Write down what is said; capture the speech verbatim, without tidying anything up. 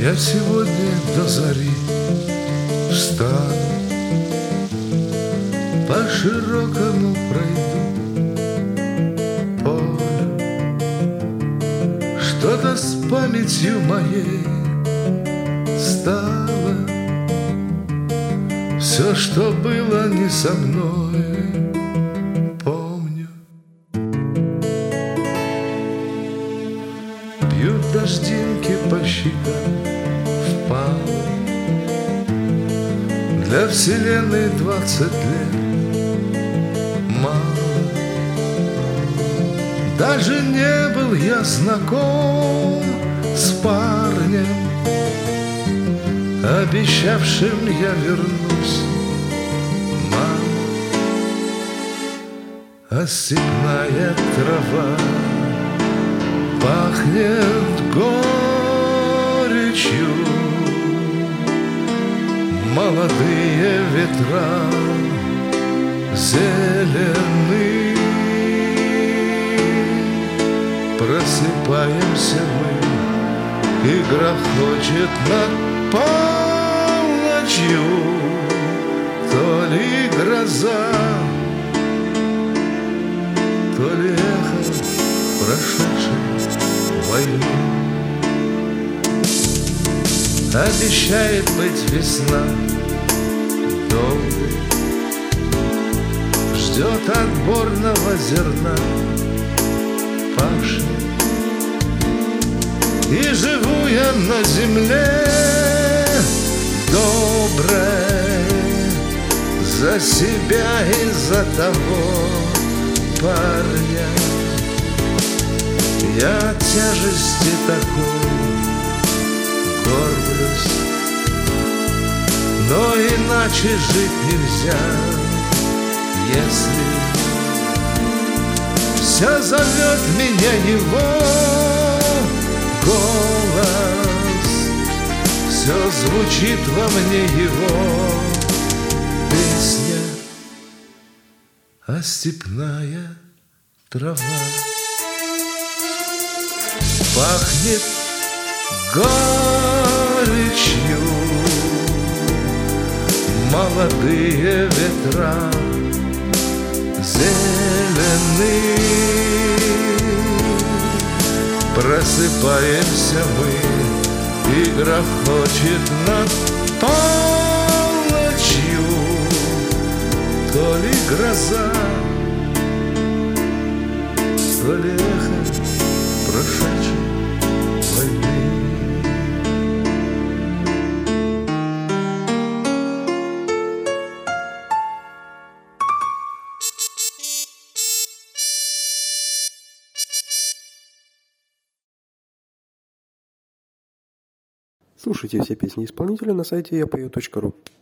Я сегодня до зари встану, по широкому пройду полю. Что-то с памятью моей стало, все, что было не со мной, помню. Бьют дождинки по щекам впало. Для вселенной двадцать лет мало. Даже не был я знаком с парнем, обещавшим я вернусь, мама. А степная трава пахнет горечью, молодые ветра зелены. Просыпаемся мы, и грохочет над полночью то ли гроза, то ли эхо прошедшей войны. Обещает быть весна долгой, ждет отборного зерна пашни. И живу я на земле доброй за себя и за того парня. Я от тяжести такой горблюсь, но иначе жить нельзя, если все зовет меня его голос, все звучит во мне его песня, а степная трава пахнет горечью, молодые ветра зелены. Просыпаемся мы, и грохочет над полночью то ли гроза, то ли эхо прошедшей войны. Слушайте все песни исполнителя на сайте я пою точка ру.